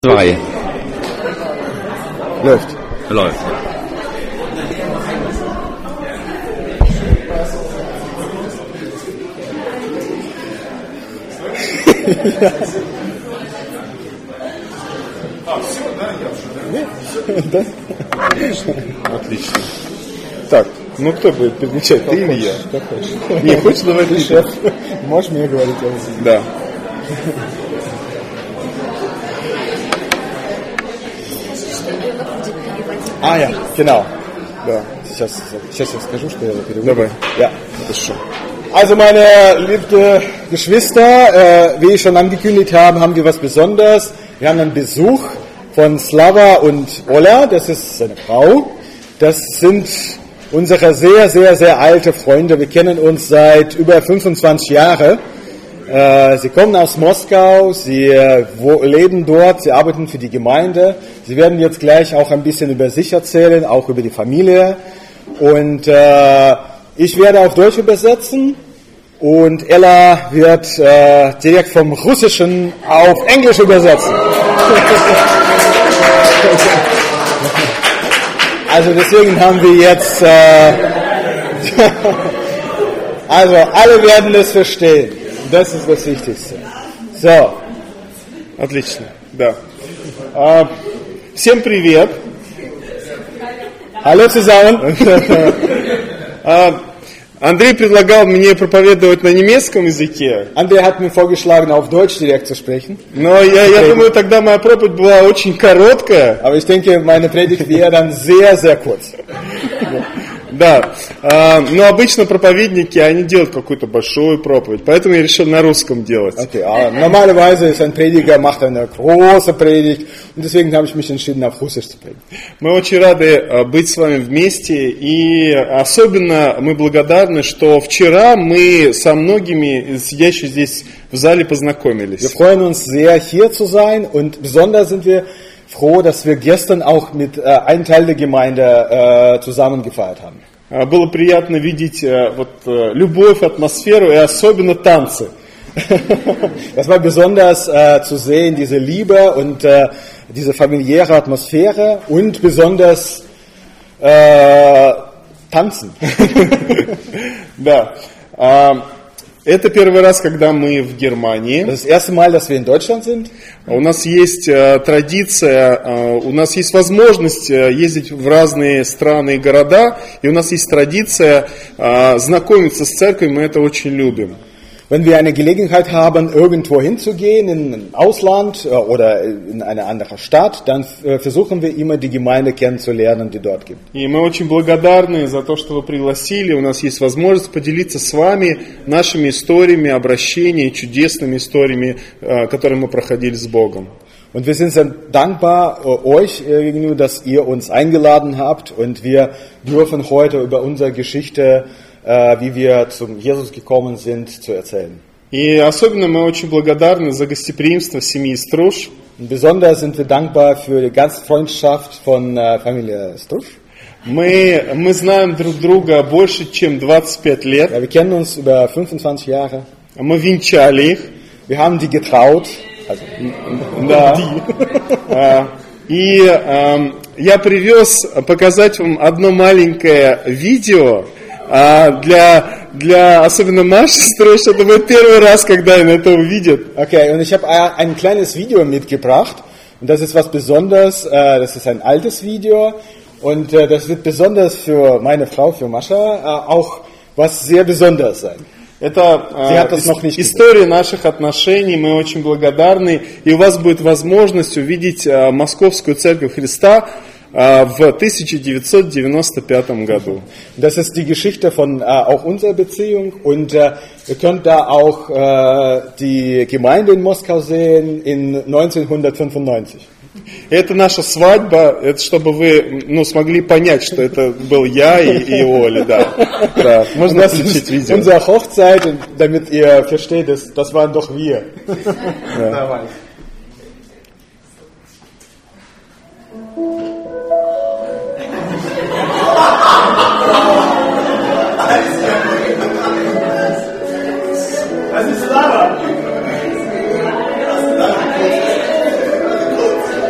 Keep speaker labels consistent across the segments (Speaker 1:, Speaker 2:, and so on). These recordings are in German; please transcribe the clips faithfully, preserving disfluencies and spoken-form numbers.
Speaker 1: Zwei.
Speaker 2: Läuft.
Speaker 1: Läuft.
Speaker 2: Ja. Да?
Speaker 1: Отлично.
Speaker 2: Так, ну кто будет переключать, ты или я? Как хочешь.
Speaker 1: Не хочешь, давай ты
Speaker 2: шеф. Можешь мне говорить?
Speaker 1: Да.
Speaker 2: А, ja, genau. Ja, сейчас, сейчас я скажу, что я переведу.
Speaker 1: Давай.
Speaker 2: Ja, хорошо. Also meine liebe Geschwister, äh, wie ich schon angekündigt habe, haben wir was Besonderes. Wir haben einen Besuch von Slava und Ola, das ist seine Frau. Das sind unsere sehr, sehr, sehr alte Freunde. Wir kennen uns seit über fünfundzwanzig Jahren. Äh, sie kommen aus Moskau, sie äh, wo, leben dort, sie arbeiten für die Gemeinde. Sie werden jetzt gleich auch ein bisschen über sich erzählen, auch über die Familie. Und äh, ich werde auf Deutsch übersetzen und Ella wird äh, direkt vom Russischen auf Englisch übersetzen. Also deswegen haben wir jetzt, äh, also alle werden das verstehen. Das ist das Wichtigste. So.
Speaker 1: Отлично. Да. А, всем привет.
Speaker 2: Hallo zusammen.
Speaker 1: А, Андрей предлагал мне проповедовать на немецком языке.
Speaker 2: André hat mir vorgeschlagen, auf Deutsch direkt zu sprechen.
Speaker 1: Но я, я думаю, тогда моя проповедь была очень короткая.
Speaker 2: Aber ich denke, meine Predigt wäre dann sehr, sehr kurz.
Speaker 1: Да, а, но обычно проповедники, они делают какую-то большую проповедь, поэтому я решил на русском делать.
Speaker 2: Okay, aber normalerweise ist ein Prediger, macht eine große Predigt und deswegen habe ich mich entschieden, auf Russisch zu predigen.
Speaker 1: Мы очень рады быть с вами вместе, и особенно мы благодарны, что вчера мы со многими сидящими здесь в зале познакомились.
Speaker 2: Wir freuen uns sehr, hier zu sein und besonders sind wir froh, dass wir gestern auch mit äh, einem Teil der Gemeinde äh, zusammen gefeiert haben.
Speaker 1: Было приятно видеть вот, любовь, атмосферу и особенно танцы.
Speaker 2: Das war besonders äh, zu sehen, diese Liebe und äh, diese familiäre Atmosphäre und besonders äh, tanzen.
Speaker 1: Да. Это первый раз, когда мы в Германии.
Speaker 2: Das ist das erste Mal, dass wir in Deutschland sind.
Speaker 1: У нас есть э, традиция, э, у нас есть возможность э, ездить в разные страны и города, и у нас есть традиция э, знакомиться с церковью, мы это очень любим.
Speaker 2: Wenn wir eine Gelegenheit haben, irgendwo hinzugehen, in ein Ausland oder in eine andere Stadt, dann versuchen wir immer, die Gemeinde kennenzulernen, die dort gibt.
Speaker 1: И мы очень благодарны за то, что вы пригласили. У нас есть возможность поделиться с вами нашими историями, обращениями, чудесными историями, которые мы проходили с Богом.
Speaker 2: Und wir sind sehr dankbar euch gegenüber, dass ihr uns eingeladen habt und wir dürfen heute über unsere Geschichte, wie wir zum Jesus gekommen sind, zu erzählen.
Speaker 1: И особенно мы очень благодарны за гостеприимство семьи Струш.
Speaker 2: Und besonders sind wir dankbar für die Gastfreundschaft von äh, Familie Strusch.
Speaker 1: Мы, мы знаем друг друга больше, чем двадцать пять лет.
Speaker 2: Ja, wir kennen uns über fünfundzwanzig Jahre.
Speaker 1: Мы венчали их.
Speaker 2: Wir haben die getraut. Also,
Speaker 1: да. Die. И э, я привез показать вам одно маленькое видео. Для, для особенно Маши Струш, это будет первый раз, когда она это увидит.
Speaker 2: Okay, und ich habe ein kleines Video mitgebracht und das ist was Besonderes, das ist ein altes Video und das wird besonders für meine Frau, für Mascha, auch was sehr Besonderes sein.
Speaker 1: Это э, история наших отношений, мы очень благодарны, и у вас будет возможность увидеть э, Московскую Церковь Христа в тысяча девятьсот девяносто пятом году.
Speaker 2: Das ist die Geschichte von äh, auch unserer Beziehung und äh, ihr könnt da auch äh, die Gemeinde in Moskau sehen in neunzehnhundertfünfundneunzig.
Speaker 1: Это наша свадьба, это чтобы вы ну, смогли понять, что это был я и, и Оля, да. Да, можно включить видео.
Speaker 2: Unsere Hochzeit, damit ihr versteht, das, das waren doch wir. Ja. Das ist Lava.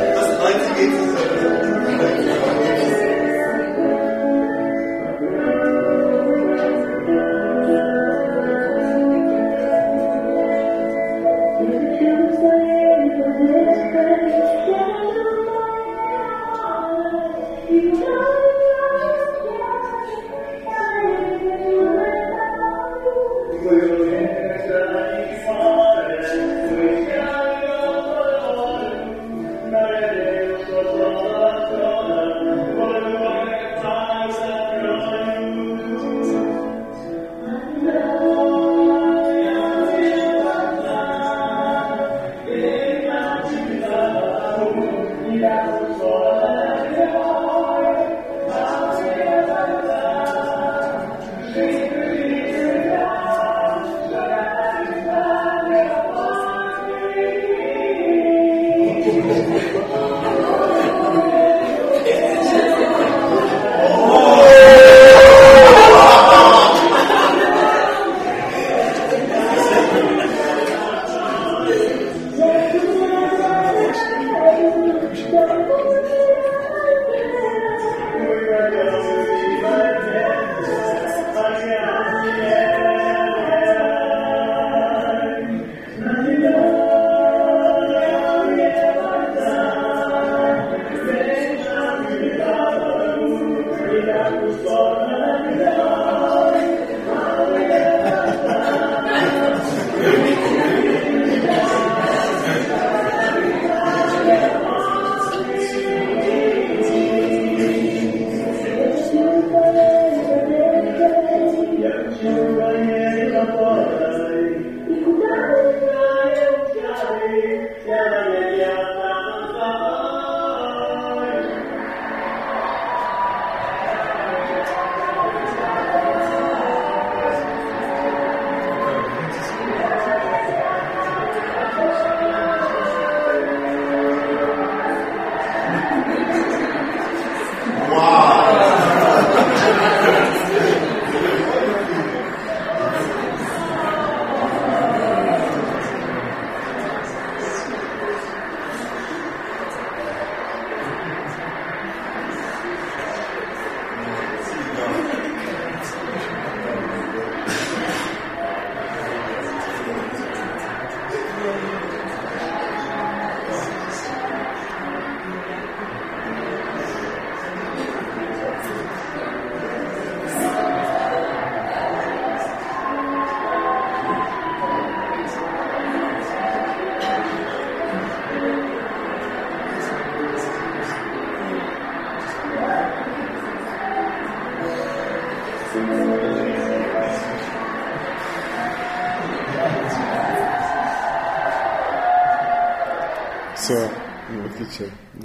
Speaker 1: Все, выключай. Да.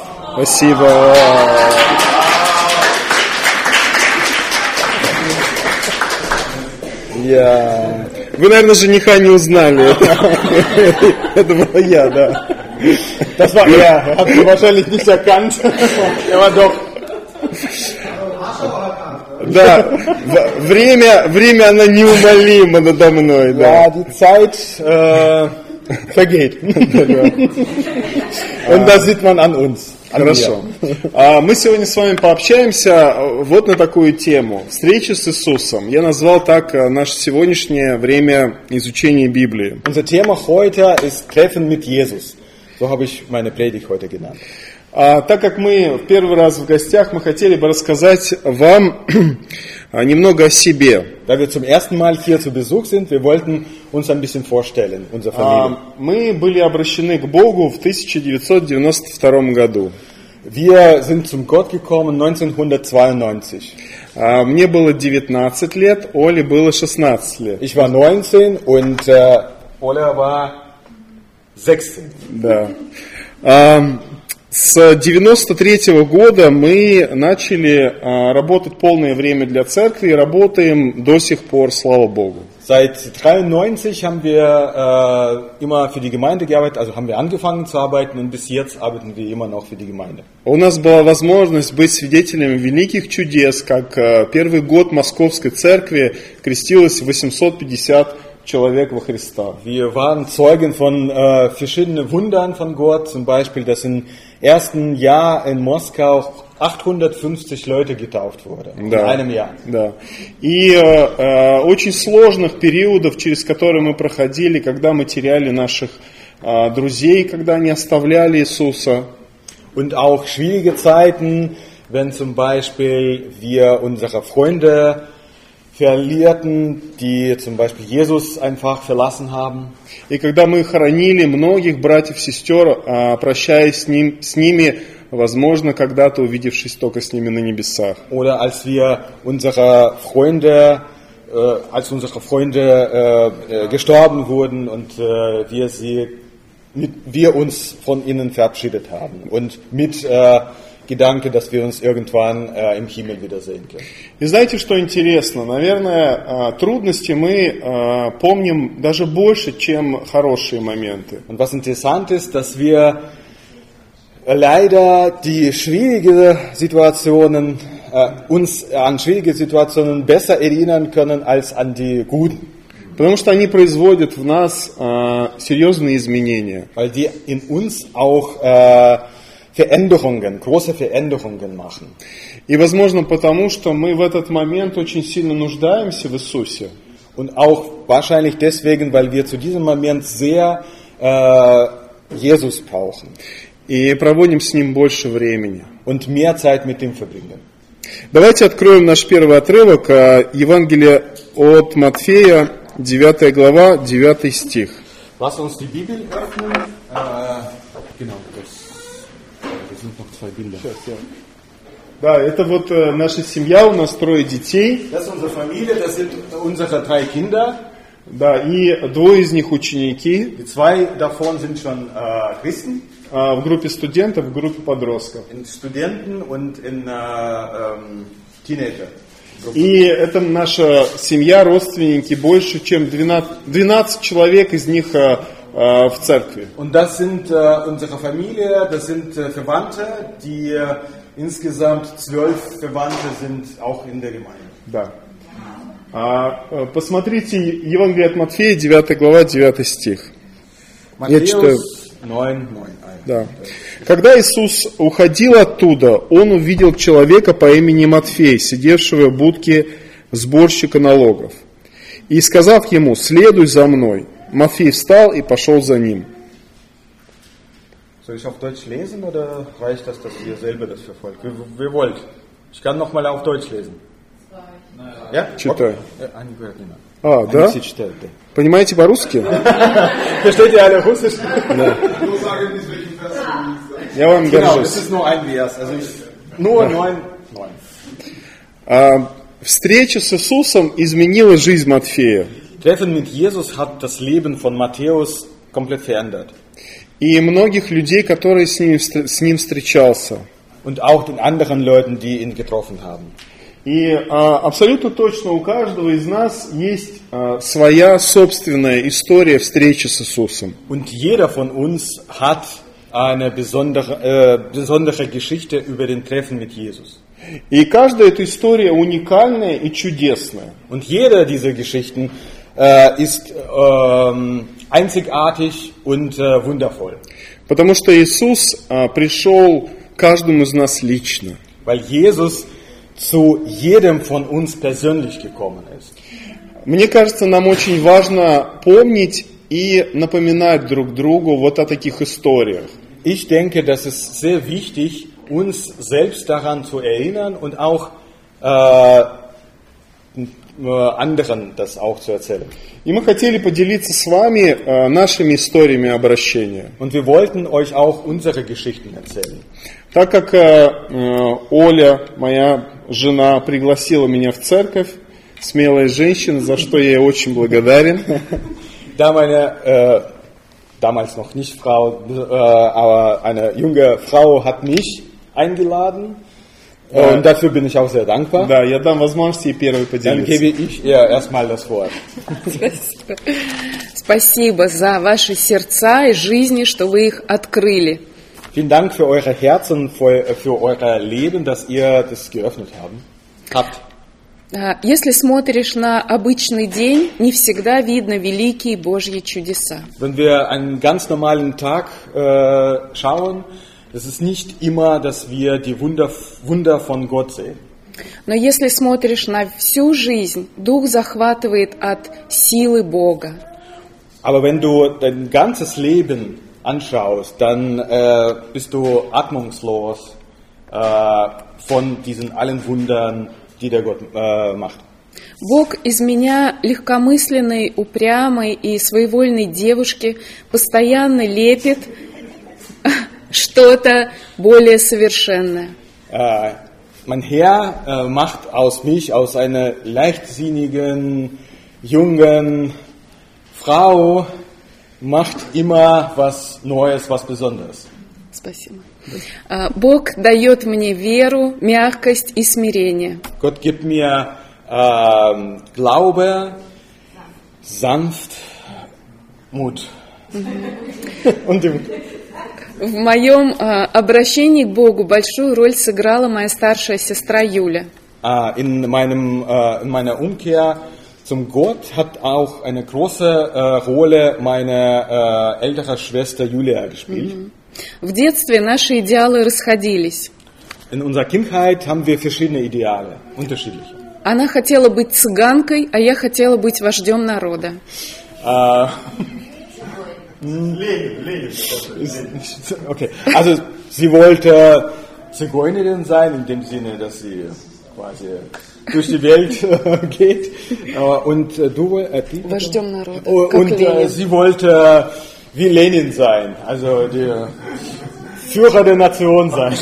Speaker 1: Спасибо. Я... Вы, наверное, жениха не узнали. Это был я, да.
Speaker 2: Das war er. Habt ihr wahrscheinlich nicht erkannt. Er war doch.
Speaker 1: Да, время, время, оно неумолимо надо мной.
Speaker 2: Да, die Zeit äh, vergeht. Und das sieht man an uns.
Speaker 1: Хорошо. А, мы сегодня с вами пообщаемся вот на такую тему. Встреча с Иисусом. Я назвал так наше сегодняшнее время изучения Библии.
Speaker 2: Unser Thema heute ist Treffen mit Jesus. So habe ich meine Predigt heute genannt.
Speaker 1: А, так как мы в первый раз в гостях, мы хотели бы рассказать вам немного о себе.
Speaker 2: Da wir zum ersten Mal hier zu Besuch sind, wir wollten uns ein bisschen vorstellen, unsere Familie.
Speaker 1: А, мы были обращены к Богу в тысяча девятьсот девяносто втором году.
Speaker 2: Wir sind zum Gott gekommen neunzehnhundertzweiundneunzig.
Speaker 1: А, мне было девятнадцать лет, Оле было шестнадцать лет.
Speaker 2: Ich war neunzehn und äh, Ola war sechzehn.
Speaker 1: Да. А, С девяносто третьего года мы начали а, работать полное время для церкви и работаем до сих пор, слава Богу.
Speaker 2: Seit dreiundneunzig haben wir äh, immer für die Gemeinde gearbeitet, also haben wir angefangen zu arbeiten und bis jetzt arbeiten wir immer noch für die Gemeinde.
Speaker 1: У нас была возможность быть свидетелями великих чудес, как а, первый год Московской церкви крестилось восемьсот пятьдесят человек во Христа.
Speaker 2: Wir waren Zeugen von äh, verschiedenen Wundern von Gott, zum Beispiel, dass im ersten Jahr in Moskau achthundertfünfzig Leute getauft wurden,
Speaker 1: да,
Speaker 2: in einem Jahr.
Speaker 1: Да. И э, очень сложных периодов, через которые мы проходили, когда мы теряли наших э, друзей, когда они оставляли Иисуса.
Speaker 2: Und auch schwierige Zeiten, wenn zum Beispiel wir unsere Freunde verlierten, die zum Beispiel Jesus einfach verlassen haben.
Speaker 1: И когда мы хоронили многих братьев и сестер, прощаясь с, ним, с ними, возможно, когда-то увидевшись только с ними на небесах.
Speaker 2: Oder als wir unsere Freunde, äh, als unsere Freunde äh, gestorben wurden und äh, wir sie mit, wir uns von ihnen verabschiedet haben und mit äh, Gedanke, dass wir uns irgendwann äh, im Himmel wiedersehen können.
Speaker 1: И знаете, что интересно? Наверное, трудности мы помним даже больше, чем хорошие моменты.
Speaker 2: Und was interessant ist, dass wir leider die schwierige Situationen, äh, uns an schwierige Situationen besser erinnern können als an die guten.
Speaker 1: Потому что они производят в нас äh, серьезные изменения.
Speaker 2: Weil die in uns auch äh, Veränderungen, große Veränderungen machen.
Speaker 1: И, возможно, потому что мы в этот момент очень сильно нуждаемся в Иисусе.
Speaker 2: Und auch wahrscheinlich deswegen, weil wir zu diesem Moment sehr äh, Jesus brauchen.
Speaker 1: И проводим с Ним больше времени.
Speaker 2: Und mehr Zeit mit ihm verbringen.
Speaker 1: Давайте откроем наш первый отрывок, Евангелие от Матфея, девятая глава, девятый стих.
Speaker 2: Lass uns die Bibel öffnen. Äh, genau, das, das sind noch zwei Bilder.
Speaker 1: Да, это вот наша семья, у нас трое детей.
Speaker 2: Das ist unsere Familie, das sind unsere drei Kinder.
Speaker 1: Да, и двое из них ученики.
Speaker 2: Die zwei davon sind schon äh, Christen.
Speaker 1: В группе студентов, в группе подростков.
Speaker 2: In Studenten und in äh, ähm, Teenager.
Speaker 1: И это наша семья, родственники, больше чем двенадцать, двенадцать человек из них э, э, в церкви.
Speaker 2: Und das sind äh, unsere Familie, das sind äh, Verwandte, die äh, insgesamt zwölf Verwandte sind auch in der Gemeinde.
Speaker 1: Да. А, э, посмотрите Евангелие от Матфея, девятая глава, девятый стих.
Speaker 2: Matthäus
Speaker 1: Я читаю.
Speaker 2: neun, neun.
Speaker 1: Да. Когда Иисус уходил оттуда, Он увидел человека по имени Матфей, сидевшего в будке сборщика налогов. И, сказав ему: «Следуй за мной», Матфей встал и пошел за ним.
Speaker 2: Soll ich auf Deutsch lesen oder reicht das, dass ihr selber das verfolgt? Wie, wie wollt. Ich kann nochmal auf Deutsch lesen. Ja?
Speaker 1: Читай.
Speaker 2: Они говорят не надо.
Speaker 1: А,
Speaker 2: Они
Speaker 1: да?
Speaker 2: все читают, да.
Speaker 1: Понимаете по-русски?
Speaker 2: Versteht ihr alle Russisch?
Speaker 1: Да. Я вам
Speaker 2: Genau,
Speaker 1: горжусь.
Speaker 2: das ist nur ein Vers. Also ich, nur neun, neun.
Speaker 1: А, встреча с Иисусом изменила жизнь Матфея.
Speaker 2: Treffen mit Jesus hat das Leben von Matthäus komplett verändert.
Speaker 1: И многих людей, которые с ним, с ним встречался.
Speaker 2: Und auch den anderen Leuten, die ihn getroffen haben.
Speaker 1: И а, абсолютно точно у каждого из нас есть а, своя собственная история встречи с Иисусом.
Speaker 2: Und jeder von uns hat eine besondere, äh, besondere Geschichte über den Treffen mit Jesus.
Speaker 1: И каждая эта история уникальная и чудесная.
Speaker 2: Und jede dieser Geschichten äh, ist ähm, einzigartig und äh, wundervoll.
Speaker 1: Потому что Иисус а, пришел каждому из нас лично.
Speaker 2: Weil Jesus zu jedem von uns persönlich gekommen ist.
Speaker 1: Мне кажется, нам очень важно помнить и напоминать друг другу вот о таких историях.
Speaker 2: Ich denke, das ist sehr wichtig, uns selbst daran zu erinnern und auch äh, anderen das auch zu erzählen.
Speaker 1: И мы хотели поделиться с вами э, нашими историями обращения.
Speaker 2: Und wir wollten euch auch unsere Geschichten erzählen.
Speaker 1: Так как э, э, Оля, моя жена, пригласила меня в церковь, смелая женщина, за что я ей очень благодарен.
Speaker 2: Da meine äh, damals noch nicht Frau, äh, aber eine junge Frau hat mich eingeladen. Äh, und dafür bin ich auch sehr dankbar.
Speaker 1: Да, я дам возможность ей первой
Speaker 2: Dann
Speaker 1: поделиться.
Speaker 2: gebe ich ihr erstmal das Wort.
Speaker 3: Спасибо за ваши сердца и жизни, что вы их открыли.
Speaker 2: Vielen Dank für eure Herzen, für, für euer Leben, dass ihr das geöffnet haben, habt.
Speaker 3: А, Если смотришь на обычный день, не всегда видно великие Божьи чудеса.
Speaker 2: Wenn wir einen ganz normalen Tag äh, schauen, es ist nicht immer, dass wir die Wunder, Wunder von Gott sehen.
Speaker 3: Но если смотришь на всю жизнь, дух захватывает от силы Бога.
Speaker 2: Aber wenn du dein ganzes Leben anschaust, dann äh, bist du atmungslos äh, von diesen allen Wundern, die der Gott äh, macht.
Speaker 3: Бог из меня, легкомысленной, упрямой и своевольной девушки, постоянно лепит что-то более совершенное.
Speaker 2: Äh, mein Herr äh, macht aus mich, aus einer leichtsinnigen, jungen Frau, macht immer was Neues, was Besonderes.
Speaker 3: Спасибо. А, Бог дает мне веру, мягкость и смирение.
Speaker 2: Gott gibt mir ähm, Glaube, sanft, Mut. Und Demut.
Speaker 3: В моем а, обращении к Богу большую роль сыграла моя старшая сестра Юля.
Speaker 2: Äh, in, meinem, äh, in meiner Umkehr zum Gott hat auch eine große äh, Rolle meine äh, ältere Schwester Julia gespielt.
Speaker 3: В детстве наши идеалы расходились.
Speaker 2: In unserer Kindheit haben wir verschiedene Ideale, unterschiedliche.
Speaker 3: Она хотела быть цыганкой, а я хотела быть вождем народа.
Speaker 2: Äh, okay, also sie wollte Zigeunerin sein, in dem Sinne, dass sie quasi durch die Welt geht. Und du, äh, die,
Speaker 3: Вождем народа,
Speaker 2: und
Speaker 3: как
Speaker 2: äh,
Speaker 3: Ленин.
Speaker 2: sie wollte wie Lenin sein, also der Führer der Nation sein.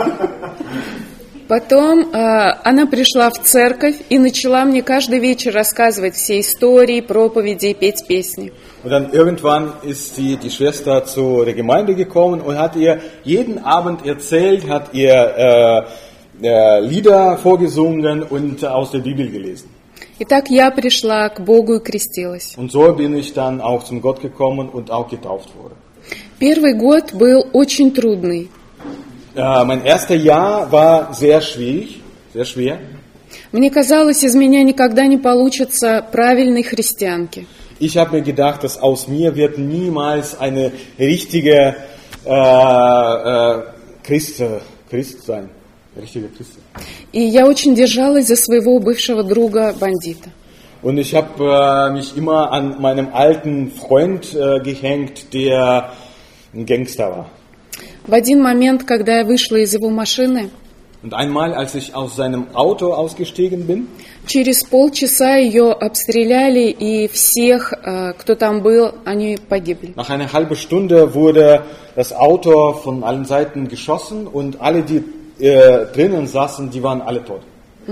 Speaker 3: Потом э, она пришла в церковь и начала мне каждый вечер рассказывать все истории, проповеди и петь песни.
Speaker 2: Und dann irgendwann ist sie, die Schwester, zu der Gemeinde gekommen und hat ihr jeden Abend erzählt, hat ihr äh, äh, Lieder vorgesungen und äh, aus der Bibel gelesen.
Speaker 3: Итак, я пришла к Богу и крестилась.
Speaker 2: Und so bin ich dann auch zum Gott gekommen und auch getauft wurde.
Speaker 3: Первый год был очень трудный.
Speaker 2: Äh, mein erstes Jahr war sehr schwierig, sehr schwer.
Speaker 3: Мне казалось, из меня никогда не получится правильной христианки.
Speaker 2: Ich habe mir gedacht, dass aus mir wird niemals eine richtige äh, äh, Christ, Christ sein. Richtige Christ.
Speaker 3: И я очень держалась за своего бывшего друга бандита.
Speaker 2: Und ich habe äh, mich immer an meinem alten Freund äh, gehängt, der ein Gangster war.
Speaker 3: В один момент, когда я вышла из его машины,
Speaker 2: Und einmal, als ich aus seinem Auto ausgestiegen bin,
Speaker 3: через полчаса ее обстреляли, и всех, э, кто там был, они погибли.
Speaker 2: nach einer halben Stunde wurde das Auto von allen Seiten geschossen und alle, die äh, drinnen saßen, die waren alle tot.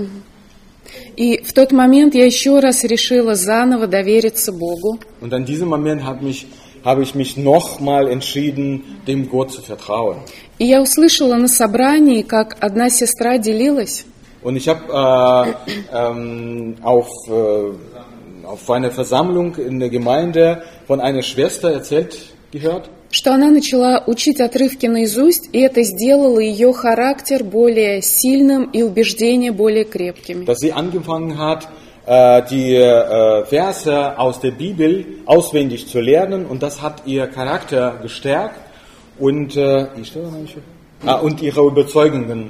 Speaker 3: И в тот момент я еще раз решила заново довериться Богу.
Speaker 2: Und an diesem Moment habe mich, habe ich mich nochmal entschieden, dem Gott zu vertrauen.
Speaker 3: И я услышала на собрании, как одна сестра делилась,
Speaker 2: Und ich habe äh, ähm, auf, äh, auf einer Versammlung in der Gemeinde von einer Schwester erzählt gehört,
Speaker 3: что она начала учить отрывки наизусть, и это сделало ее характер более сильным и убеждения более крепкими.
Speaker 2: dass sie angefangen hat, äh, die äh, Verse aus der Bibel auswendig zu lernen, und das hat ihr Charakter gestärkt und, äh, ah, und ihre Überzeugungen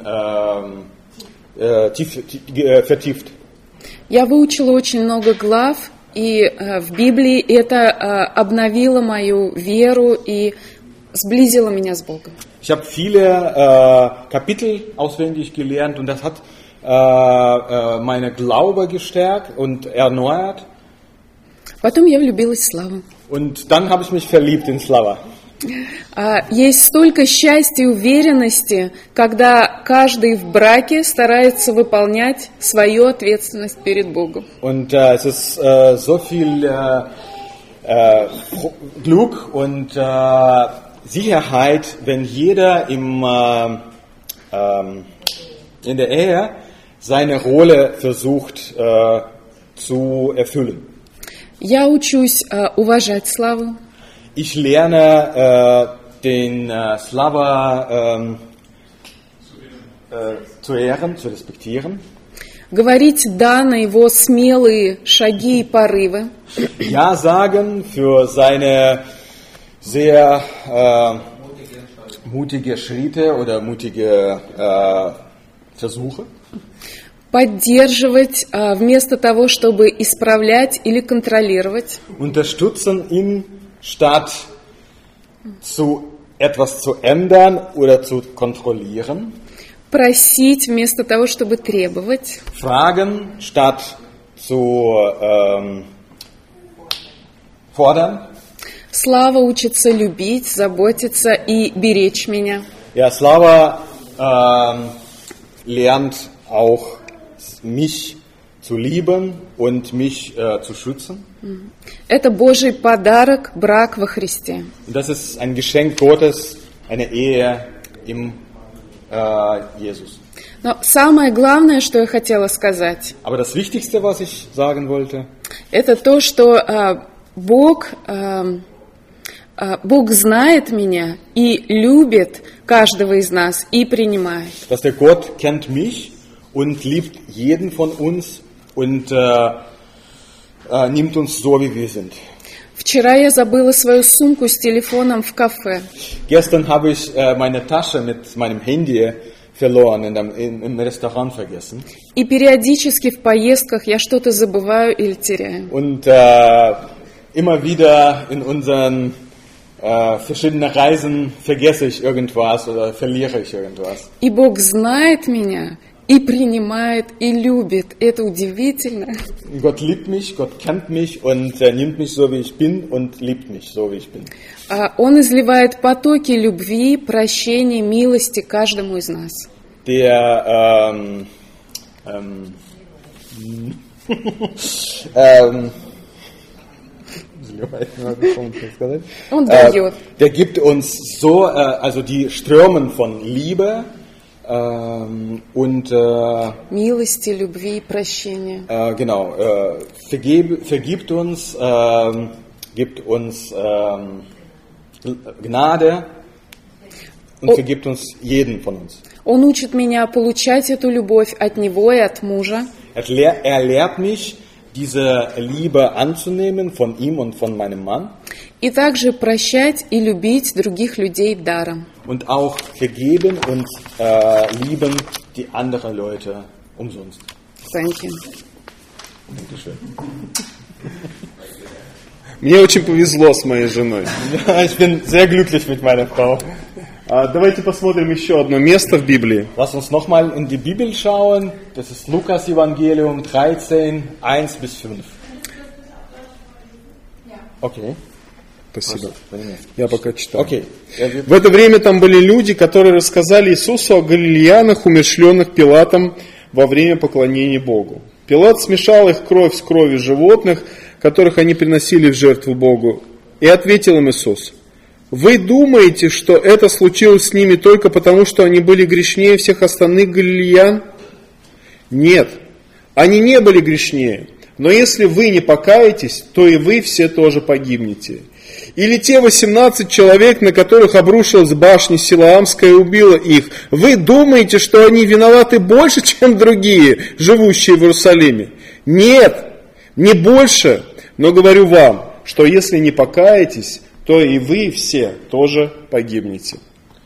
Speaker 2: äh, äh, tief, äh, vertieft.
Speaker 3: Я выучила очень много глав, и э, в Библии это э, обновило мою веру и сблизило меня с Богом.
Speaker 2: Ich habe viele äh, Kapitel auswendig gelernt, und das hat äh, äh, meine Glaube gestärkt und erneuert.
Speaker 3: Потом я влюбилась в Славу.
Speaker 2: Und dann habe ich mich verliebt in Slava.
Speaker 3: А, Есть столько счастья и уверенности, когда каждый в браке старается выполнять свою ответственность перед Богом.
Speaker 2: Und äh, es ist äh, so viel äh, äh, Glück und äh, Sicherheit, wenn jeder im, äh, ähm, in der Ehe seine Rolle versucht äh, zu erfüllen.
Speaker 3: Я учусь э, уважать Славу.
Speaker 2: Ich lerne äh, den äh, Slava ähm, äh, zu ehren, zu respektieren.
Speaker 3: Говорить «да» на его смелые шаги и порывы.
Speaker 2: Ja sagen für seine sehr äh, mutige Schritte oder mutige äh, Versuche.
Speaker 3: Поддерживать э, вместо того, чтобы исправлять или контролировать.
Speaker 2: Unterstützen ihn, statt zu etwas zu ändern oder zu kontrollieren.
Speaker 3: Просить вместо того, чтобы требовать.
Speaker 2: Fragen, statt zu ähm, fordern.
Speaker 3: Слава учится любить, заботиться и беречь меня.
Speaker 2: Ja, Slava ähm, lernt auch mich zu lieben und mich äh, zu schützen.
Speaker 3: Это Божий подарок, брак во Христе.
Speaker 2: Und das ist ein Geschenk Gottes, eine Ehe im äh, Jesus.
Speaker 3: Но самое главное, что я хотела сказать,
Speaker 2: Aber das Wichtigste, was ich sagen wollte,
Speaker 3: это то, что äh, Бог, äh, äh, Бог знает меня и любит каждого из нас и принимает.
Speaker 2: dass der Gott kennt mich und liebt jeden von uns und äh, äh, nimmt uns so, wie wir sind.
Speaker 3: Вчера я забыла свою сумку с телефоном в кафе.
Speaker 2: Gestern habe ich äh, meine Tasche mit meinem Handy verloren, in dem, in, im Restaurant vergessen.
Speaker 3: И периодически в поездках я что-то забываю или теряю.
Speaker 2: Und äh, immer wieder in unseren äh, verschiedenen Reisen vergesse ich irgendwas oder verliere ich irgendwas.
Speaker 3: И Бог знает меня, и принимает, и любит. Это удивительно.
Speaker 2: Gott liebt mich, Gott kennt mich und er nimmt mich so, wie ich bin und liebt mich so, wie ich bin.
Speaker 3: Он изливает потоки любви, прощения, милости каждому из нас.
Speaker 2: Der ähm, ähm, ähm,
Speaker 3: Он
Speaker 2: äh,
Speaker 3: дает.
Speaker 2: der gibt uns so, äh, also die Strömen von Liebe ähm, und äh,
Speaker 3: Милости, любви, прощения.
Speaker 2: äh, genau, äh, vergib, vergibt uns, äh, gibt uns äh, Gnade und
Speaker 3: Oh.
Speaker 2: vergibt uns jeden von uns.
Speaker 3: Он учит меня получать эту любовь от Него и от мужа.
Speaker 2: Er lehr- er lehrt mich, diese Liebe anzunehmen von ihm und von meinem Mann
Speaker 3: И также прощать и любить других людей даром.
Speaker 2: und auch vergeben und äh, lieben die anderen Leute umsonst.
Speaker 3: Thank you.
Speaker 2: Dankeschön.
Speaker 1: Мне очень повезло с моей женой.
Speaker 2: Ja, ich bin sehr glücklich mit meiner Frau.
Speaker 1: А, давайте посмотрим еще одно место в Библии.
Speaker 2: Lass uns nochmal in die Bibel schauen. Das ist Lukas Evangelium dreizehn, eins bis fünf. Okay.
Speaker 1: Спасибо.
Speaker 2: Wenn-
Speaker 1: Я пока читаю.
Speaker 2: Okay. Er wird-
Speaker 1: В это время там были люди, которые рассказали Иисусу о галилеянах, умерщвленных Пилатом во время поклонения Богу. Пилат смешал их кровь с кровью животных, которых они приносили в жертву Богу, и ответил им Иисус: «Вы думаете, что это случилось с ними только потому, что они были грешнее всех остальных галилеян? Нет, они не были грешнее, но если вы не покаетесь, то и вы все тоже погибнете. Или те восемнадцать человек, на которых обрушилась башня Силаамская и убила их, вы думаете, что они виноваты больше, чем другие, живущие в Иерусалиме? Нет, не больше, но говорю вам, что если не покаетесь, то и вы все тоже погибнете».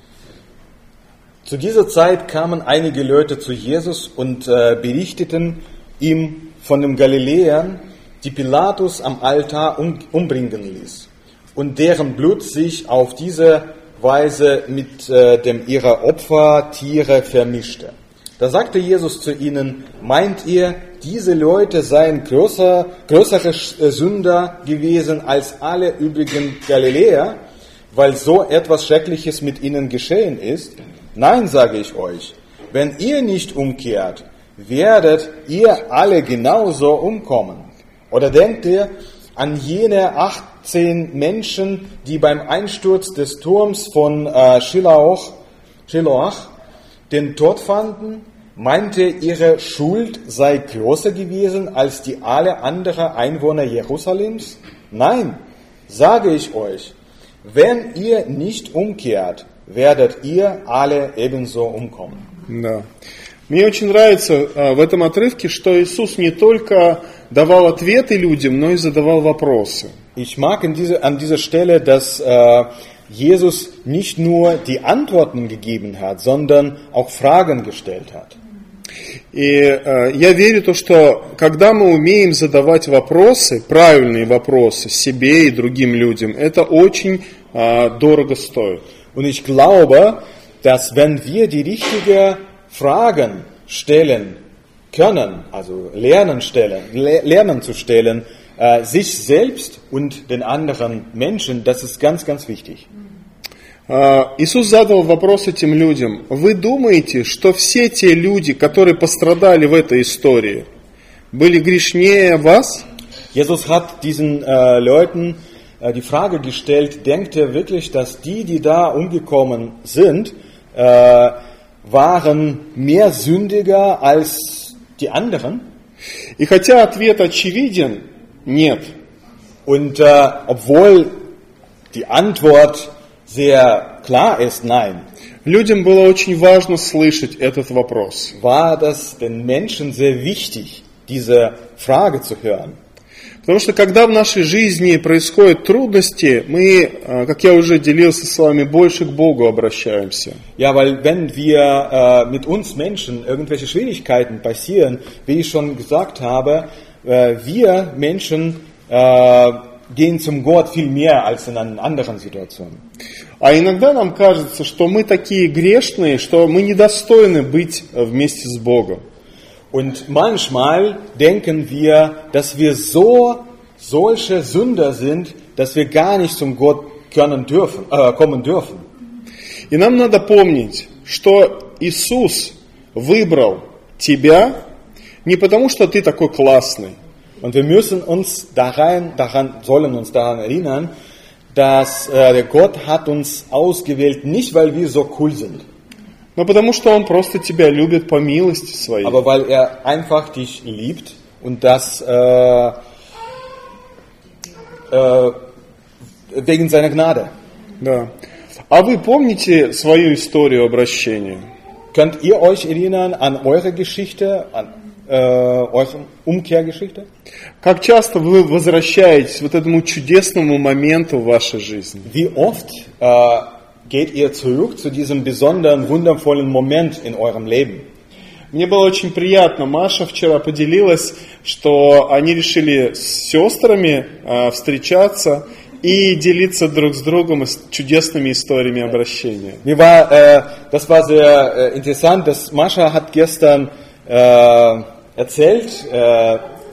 Speaker 2: Zu dieser Zeit kamen einige Leute zu Jesus und äh, berichteten ihm von den Galiläern, die Pilatus am Altar um, umbringen ließ und deren Blut sich auf diese Weise mit äh, dem ihrer Opfertiere vermischte. Da sagte Jesus zu ihnen: Meint ihr, diese Leute seien größer, größere Sünder gewesen als alle übrigen Galiläer, weil so etwas Schreckliches mit ihnen geschehen ist? Nein, sage ich euch, wenn ihr nicht umkehrt, werdet ihr alle genauso umkommen. Oder denkt ihr an jene achtzehn Menschen, die beim Einsturz des Turms von äh, Shiloach, Shiloach den Tod fanden? Meint ihr, ihre Schuld sei größer gewesen als die alle anderen Einwohner Jerusalems? Nein, sage ich euch, wenn ihr nicht umkehrt, werdet ihr alle ebenso umkommen.
Speaker 1: Да. Мне очень нравится а, в этом отрывке, что Иисус не только давал ответы людям, но и задавал вопросы.
Speaker 2: Ich mag in diese, an dieser Stelle, dass äh, Jesus nicht nur die Antworten gegeben hat, sondern auch Fragen gestellt hat.
Speaker 1: И э, я верю в то, что когда мы умеем задавать вопросы, правильные вопросы себе и другим людям, это очень э, дорого стоит.
Speaker 2: Und ich glaube, dass wenn wir die richtigen Fragen stellen können, also lernen, stellen, le- lernen zu stellen, äh, sich selbst und den anderen Menschen, das ist ganz, ganz wichtig.
Speaker 1: Э, Иисус задал вопрос этим людям: вы думаете, что все те люди, которые пострадали в этой истории, были грешнее вас?
Speaker 2: Jesus hat diesen äh, Leuten äh, die Frage gestellt, denkt ihr wirklich, dass die, die da umgekommen sind, äh, waren mehr sündiger als die anderen?
Speaker 1: И хотя ответ очевиден, нет.
Speaker 2: Und äh, obwohl die Antwort sehr klar ist, nein,
Speaker 1: Людям было очень важно слышать этот вопрос.
Speaker 2: war das den Menschen sehr wichtig, diese Frage zu hören.
Speaker 1: Потому что когда в нашей жизни происходят трудности, мы, как я уже делился с вами, больше к Богу обращаемся.
Speaker 2: Ja, weil wenn wir äh, mit uns Menschen irgendwelche Schwierigkeiten passieren, wie ich schon gesagt habe, äh, wir Menschen äh, gehen zum Gott viel mehr als in einer anderen Situation.
Speaker 1: А иногда нам кажется, что мы такие грешные, что мы недостойны быть вместе с Богом.
Speaker 2: Und manchmal denken wir, dass wir so solche Sünder sind, dass wir gar nicht zum Gott können dürfen, äh, kommen dürfen.
Speaker 1: И нам надо помнить, что Иисус выбрал тебя не потому, что ты такой классный.
Speaker 2: Und wir müssen uns daran, daran, sollen uns daran erinnern, dass äh, der Gott hat uns ausgewählt, nicht weil wir so cool sind,
Speaker 1: Но потому что Он просто тебя любит по милости Своей.
Speaker 2: aber weil er einfach dich liebt und das äh, äh, wegen seiner Gnade.
Speaker 1: Да. А вы помните свою историю обращения?
Speaker 2: Könnt ihr euch erinnern an eure Geschichte, an äh, eure Umkehrgeschichte?
Speaker 1: Как часто вы возвращаетесь вот этому чудесному моменту в вашей жизни?
Speaker 2: Wie oft äh, geht ihr zurück zu diesem besonderen, wundervollen Moment in eurem Leben?
Speaker 1: Мне было очень приятно. Маша вчера поделилась, что они решили с сестрами э, встречаться и делиться друг с другом с чудесными историями обращения.
Speaker 2: Mir war, äh, das war sehr äh, interessant, dass Mascha hat gestern äh, erzählt, äh,